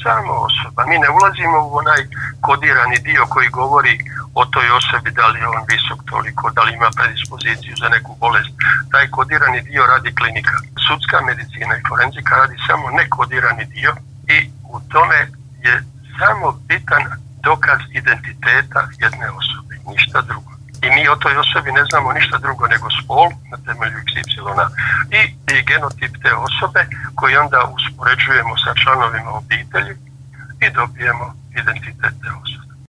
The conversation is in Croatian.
samo osoba. Mi ne ulazimo u onaj kodirani dio koji govori o toj osobi, da li je on visok toliko, da li ima predispoziciju za neku bolest. Taj kodirani dio radi klinika. Sudska medicina i forenzika radi samo nekodirani dio i u tome je samo bitan dokaz identiteta jedne osobe, ništa drugo. I mi o toj osobi ne znamo ništa drugo nego spol na temelju XY i genotip te osobe koji onda uspoređujemo sa članovima obitelji i dobijemo identitet te osobe.